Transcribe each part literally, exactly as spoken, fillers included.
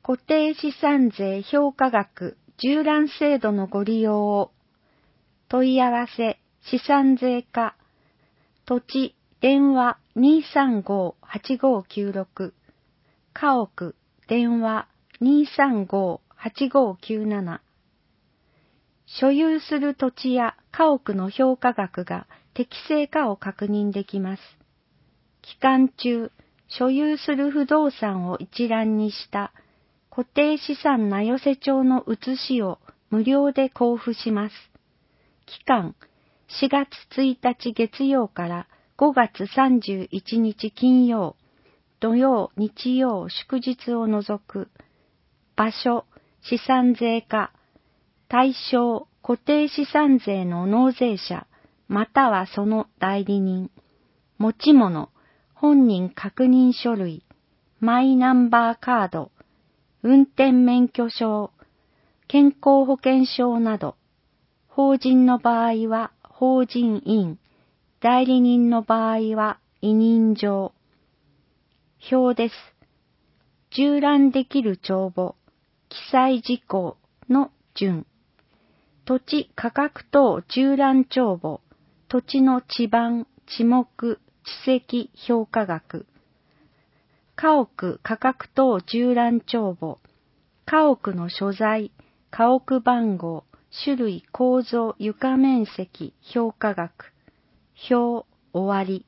固定資産税評価額縦覧制度のご利用を。問い合わせ資産税課土地電話 にーさんごーはちごーきゅうろく 家屋電話 にーさんごーはちごーきゅうなな。所有する土地や家屋の評価額が適正かを確認できます。期間中、所有する不動産を一覧にした固定資産名寄帳の写しを無料で交付します。期間、しがつついたち月曜からごがつさんじゅういちにち金曜、土曜、日曜、祝日を除く。場所、資産税課。対象、固定資産税の納税者、またはその代理人。持ち物、本人確認書類、マイナンバーカード、運転免許証、健康保険証など。法人の場合は法人印、代理人の場合は委任状。表です。縦覧できる帳簿、記載事項の順。土地価格等縦覧帳簿、土地の地盤、地目、地積評価額。家屋価格等縦覧帳簿、家屋の所在、家屋番号、種類、構造、床面積、評価額。表、終わり。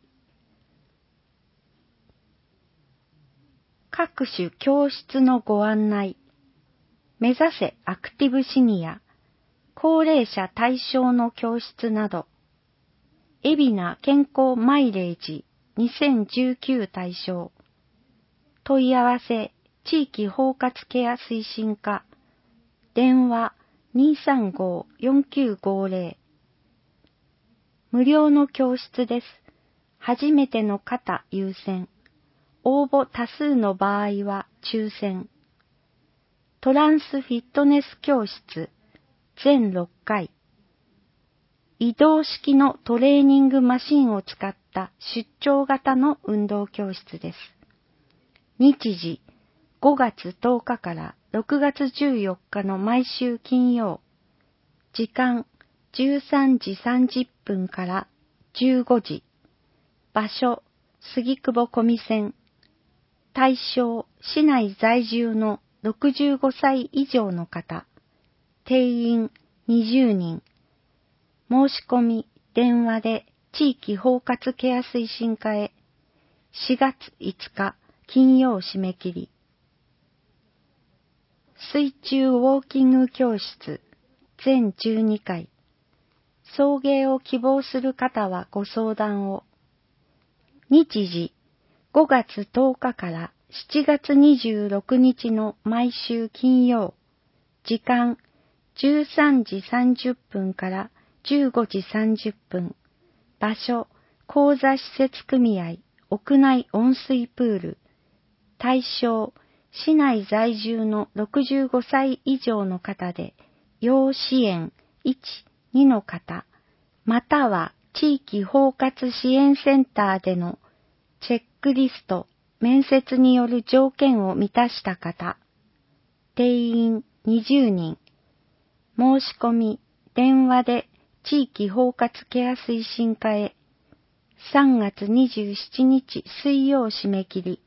各種教室のご案内。目指せアクティブシニア、高齢者対象の教室など。海老名健康マイレージにせんじゅうきゅう対象。問い合わせ、地域包括ケア推進課。電話 にーさんごーよんきゅうごーぜろ。無料の教室です。初めての方優先。応募多数の場合は抽選。トランスフィットネス教室全ろっかい。移動式のトレーニングマシンを使った出張型の運動教室です。日時ごがつとおかからろくがつじゅうよっかの毎週金曜。時間じゅうさんじさんじゅっぷんからじゅうごじ。場所杉久保小見線。対象市内在住のろくじゅうごさい以上の方。定員にじゅうにん。申し込み電話で地域包括ケア推進課へ。しがついつか金曜締め切り。水中ウォーキング教室全じゅうにかい。送迎を希望する方はご相談を。日時ごがつとおかからしちがつにじゅうろくにちの毎週金曜。時間じゅうさんじさんじゅっぷんからじゅうごじさんじゅっぷん。場所講座施設組合屋内温水プール。対象市内在住のろくじゅうごさい以上の方で要支援いち、にの方、または地域包括支援センターでのチェックリスト、面接による条件を満たした方。定員にじゅうにん。申し込み電話で地域包括ケア推進課へ。さんがつにじゅうしちにち水曜締め切り。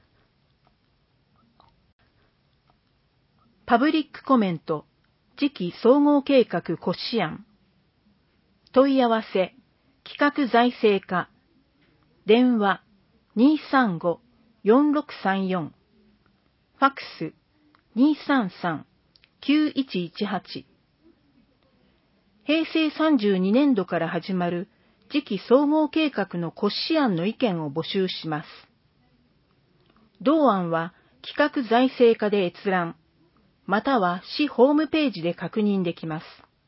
パブリックコメント、次期総合計画骨子案。問い合わせ、企画財政課。電話 にーさんごーよんろくさんよん。ファックス にーさんさんきゅういちいちはち。平成さんじゅうにねんどから始まる次期総合計画の骨子案の意見を募集します。同案は企画財政課で閲覧、または市ホームページで確認できます。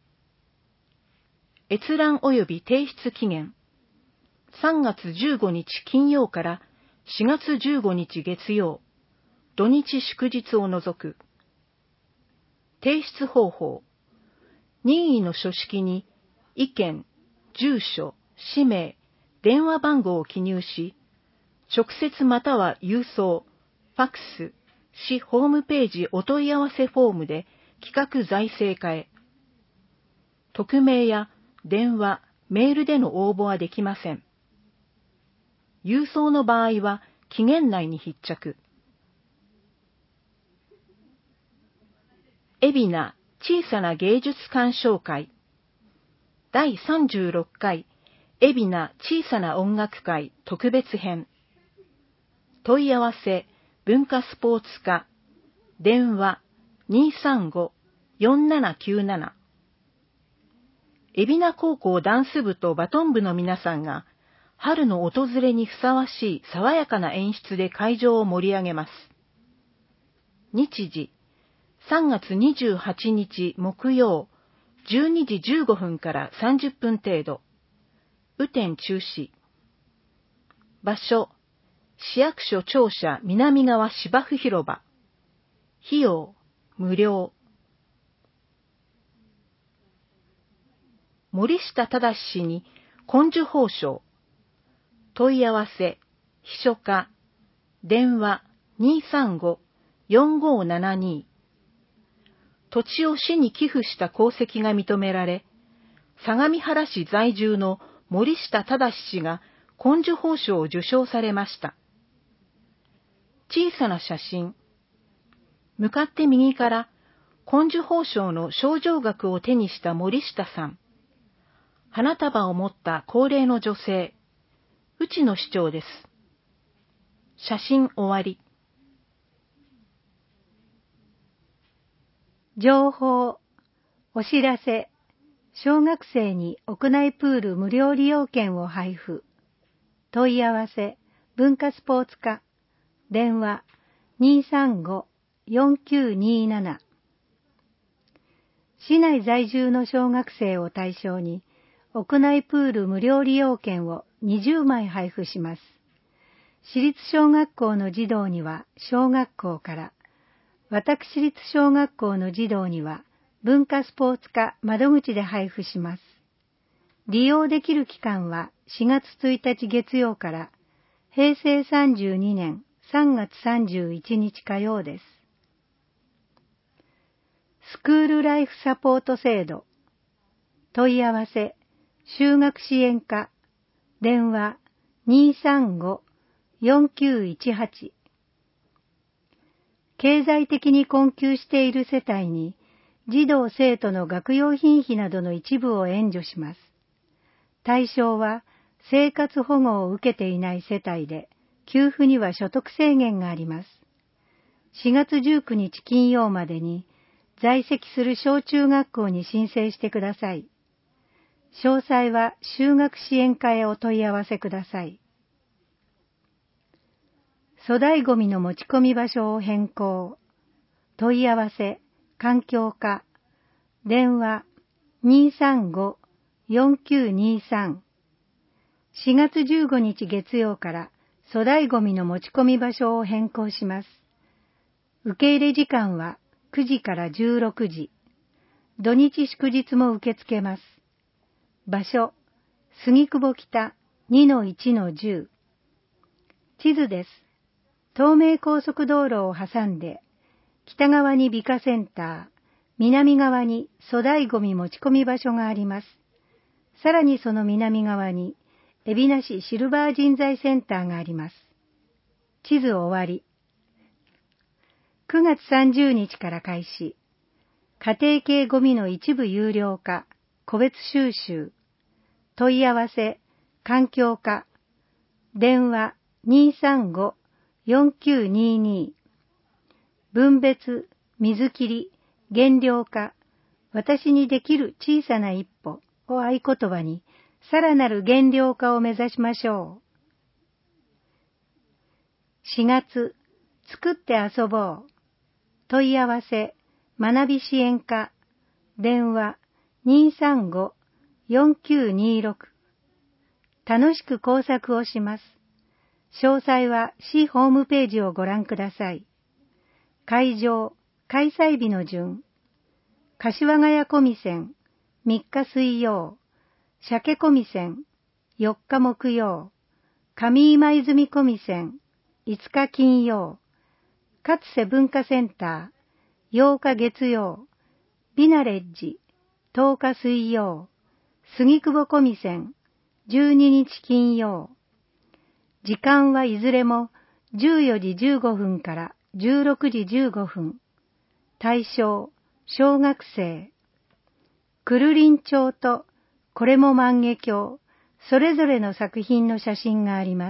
閲覧及び提出期限、さんがつじゅうごにち金曜からしがつじゅうごにち月曜、土日祝日を除く。提出方法、任意の書式に意見、住所、氏名、電話番号を記入し、直接または郵送、ファックス、 市ホームページお問い合わせフォームで企画財政課へ。匿名や電話、メールでの応募はできません。郵送の場合は期限内に必着。海老名小さな芸術鑑賞会だいさんじゅうろっかい海老名小さな音楽会特別編。問い合わせ文化スポーツ課電話 にーさんご よんななきゅうなな。海老名高校ダンス部とバトン部の皆さんが春の訪れにふさわしい爽やかな演出で会場を盛り上げます。日時さんがつにじゅうはちにち木曜じゅうにじじゅうごふんからさんじゅっぷん程度。雨天中止。場所市役所庁舎南側芝生広場。費用無料。森下忠氏に紺樹褒章。問い合わせ秘書課電話 にーさんご よんごななに。土地を市に寄付した功績が認められ、相模原市在住の森下忠氏が紺樹褒章を受章されました。小さな写真。向かって右から紺樹褒章の賞状額を手にした森下さん。花束を持った高齢の女性。内野市長です。写真終わり。 情報、お知らせ、小学生に屋内プール無料利用券を配布。問い合わせ、文化スポーツ課、電話 にーさんご よんきゅうにーなな。市内在住の小学生を対象に、屋内プール無料利用券をにじゅうまい配布します。私立小学校の児童には小学校から、私立小学校の児童には文化スポーツ課窓口で配布します。利用できる期間はしがつついたち月曜からへいせいさんじゅうにねんさんがつさんじゅういちにち火曜です。スクールライフサポート制度。問い合わせ、就学支援課、電話 にーさんご よんきゅういちはち。経済的に困窮している世帯に、児童生徒の学用品費などの一部を援助します。対象は、生活保護を受けていない世帯で、給付には所得制限があります。しがつじゅうくにち金曜までに、在籍する小中学校に申請してください。詳細は就学支援課へお問い合わせください。粗大ごみの持ち込み場所を変更。問い合わせ、環境課、電話 にーさんご よんきゅうにーさん。しがつじゅうごにち月曜から粗大ごみの持ち込み場所を変更します。受け入れ時間はくじからじゅうろくじ。土日祝日も受け付けます。場所、杉久保北 にのいちのじゅう。地図です。東名高速道路を挟んで、北側に美化センター、南側に粗大ごみ持ち込み場所があります。さらにその南側に、海老名市シルバー人材センターがあります。地図終わり。くがつさんじゅうにちから開始。家庭系ごみの一部有料化、個別収集。問い合わせ、環境課。電話 にーさんご よんきゅうにーにー。分別、水切り、減量化、私にできる小さな一歩を合言葉に、さらなる減量化を目指しましょう。しがつ、作って遊ぼう。問い合わせ、学び支援課、電話 にーさんご よんきゅうにーろく。楽しく工作をします。詳細は市ホームページをご覧ください。会場、開催日の順。柏ヶ谷小見線、みっか水曜。鮭小見線、よっか木曜。上今泉小見線、いつか金曜。 勝瀬文化センター、ようか月曜、ビナレッジ、とおか水曜、杉久保小見線、じゅうににち金曜。時間はいずれもじゅうよじじゅうごふんからじゅうろくじじゅうごふん。対象、小学生。くるりん町とこれも万華鏡、それぞれの作品の写真があります。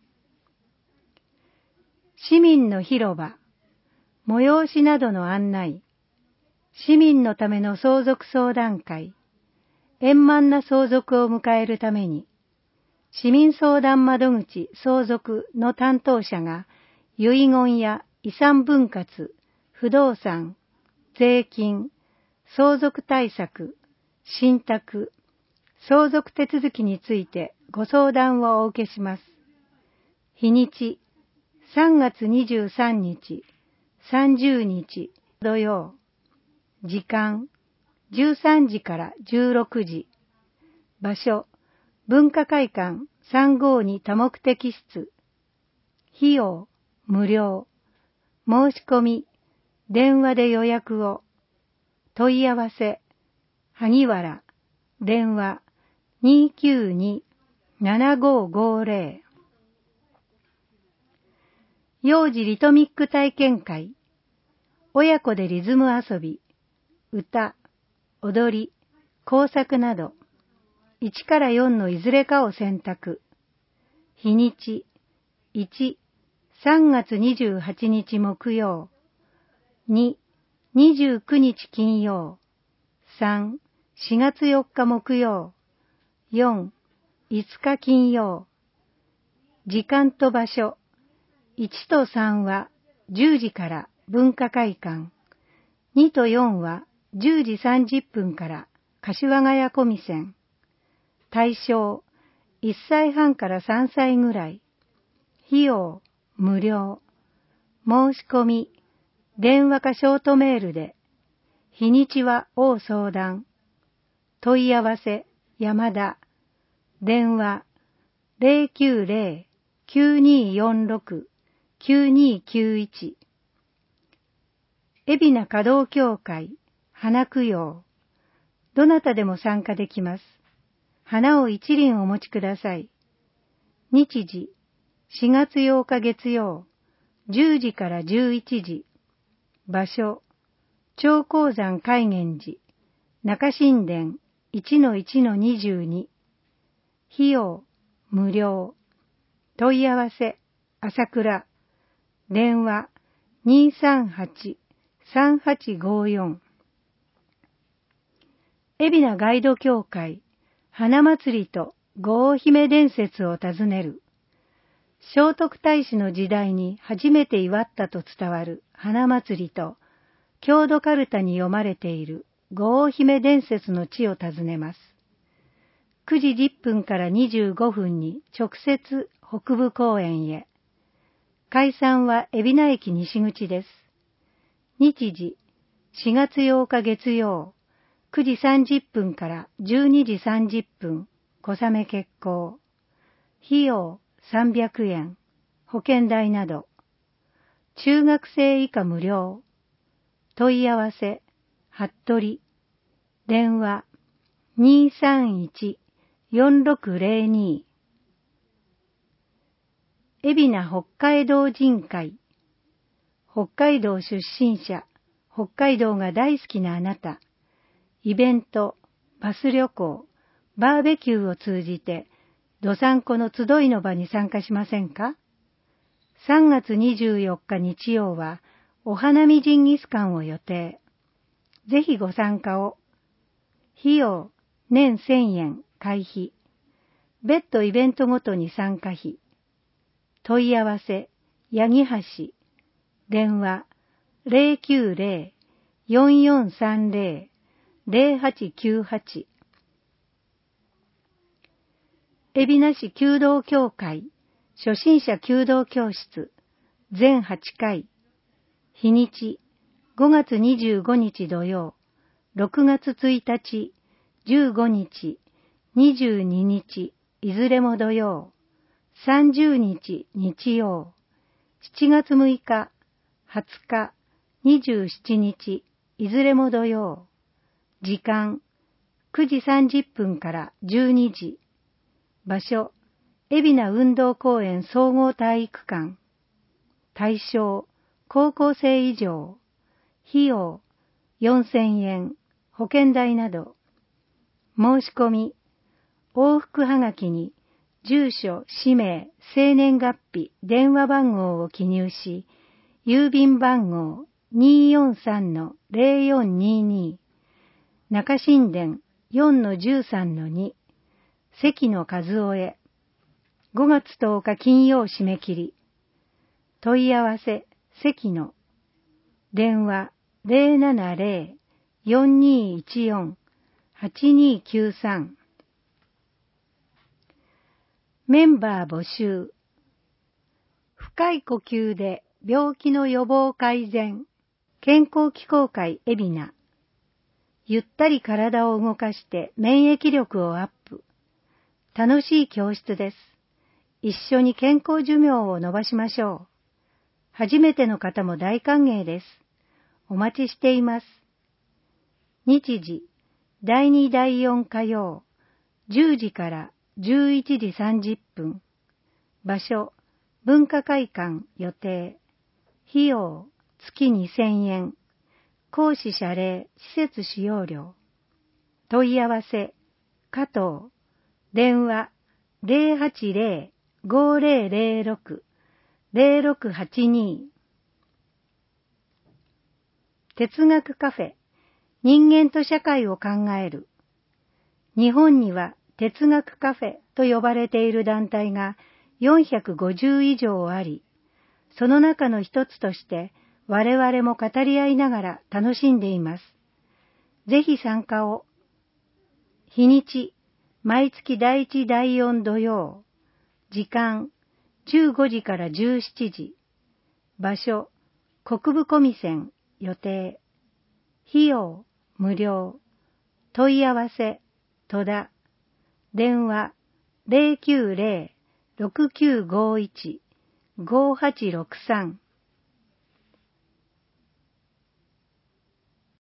市民の広場、催しなどの案内、市民のための相続相談会、円満な相続を迎えるために、市民相談窓口相続の担当者が遺言や遺産分割、不動産、税金、相続対策、信託、相続手続きについてご相談をお受けします。日にち、さんがつにじゅうさんにち、さんじゅうにち土曜。時間、じゅうさんじからじゅうろくじ。場所、文化会館さんごに多目的室。費用、無料。申し込み、電話で予約を。問い合わせ、萩原、電話 にーきゅうに ななごーごーぜろ。幼児リトミック体験会。親子でリズム遊び、歌、踊り、工作など、いちからよんのいずれかを選択。日にち、いち、さんがつにじゅうはちにち木曜、に、にじゅうくにち金曜、さん、しがつよっか木曜、よん、いつか金曜。時間と場所、いちとさんはじゅうじから文化会館、にとよんはじゅうじさんじゅっぷんから柏ヶ谷小見線。対象、いっさいはんからさんさいぐらい。費用、無料。申し込み、電話かショートメールで。日にちは応相談。問い合わせ、山田。電話、ゼロきゅうゼロ きゅうにーよんろく きゅうにーきゅういち。海老名華道協会、花供養。どなたでも参加できます。花を一輪お持ちください。日時、しがつようか月曜、じゅうじからじゅういちじ。場所、長江山海源寺、中新田 いちのいちのにじゅうに。費用、無料。問い合わせ、朝倉。電話、にーさんはち さんはちごーよん。海老名ガイド協会、花祭りと郷姫伝説を尋ねる。聖徳太子の時代に初めて祝ったと伝わる花祭りと、郷土カルタに読まれている郷姫伝説の地を尋ねます。くじじゅっぷんからにじゅうごふんに直接北部公園へ。解散は海老名駅西口です。日時、しがつようか月曜、くじさんじゅっぷんからじゅうにじさんじゅっぷん、小雨決行。費用さんびゃくえん、保険代など。中学生以下無料。問い合わせ、服部。電話、にーさんいち よんろくゼロに。海老名北海道人会。北海道出身者、北海道が大好きなあなた。イベント、バス旅行、バーベキューを通じて、どさんこの集いの場に参加しませんか？ さんがつにじゅうよっか日曜は、お花見ジンギスカンを予定。ぜひご参加を。費用、年せんえん、会費。別途イベントごとに参加費。問い合わせ、八木橋。電話、ゼロきゅうゼロ よんよんさんゼロ ゼロはちきゅうはち。海老名市弓道協会、初心者弓道教室、全はちかい。日にち、ごがつにじゅうごにち土曜、ろくがつついたち、じゅうごにち、にじゅうににち、いずれも土曜、さんじゅうにち日曜、しちがつむいか、 はつか、にじゅうしちにち、いずれも土曜。時間、くじさんじゅっぷんからじゅうにじ。場所、海老名運動公園総合体育館。対象、高校生以上。費用、よんせんえん。保険代など。申し込み、往復はがきに、住所、氏名、生年月日、電話番号を記入し、郵便番号 にーよんさんのぜろよんにーにー、中新田 よんのじゅうさんのに、関野和夫へ、ごがつとおか金曜締め切り。問い合わせ、関野。電話 ぜろななぜろ よんにーいちよん はちにーきゅうさん。メンバー募集。深い呼吸で病気の予防改善。健康機構会海老名。ゆったり体を動かして免疫力をアップ。楽しい教室です。一緒に健康寿命を伸ばしましょう。初めての方も大歓迎です。お待ちしています。日時、だいにだいよん火曜、じゅうじからじゅういちじさんじゅっぷん。場所、文化会館予定。費用、月にせんえん。講師謝礼、施設使用料。問い合わせ、加藤。電話、ぜろはちぜろ ごぜろぜろろく ぜろろくはちに。哲学カフェ、人間と社会を考える。日本には哲学カフェと呼ばれている団体がよんひゃくごじゅう以上あり、その中の一つとして我々も語り合いながら楽しんでいます。ぜひ参加を。日にち、毎月だいいち、だいよん土曜。時間、じゅうごじからじゅうしちじ。場所、国分小見予定。費用、無料。問い合わせ、戸田。電話、ぜろきゅうぜろ ろくきゅうごいち ごはちろくさん。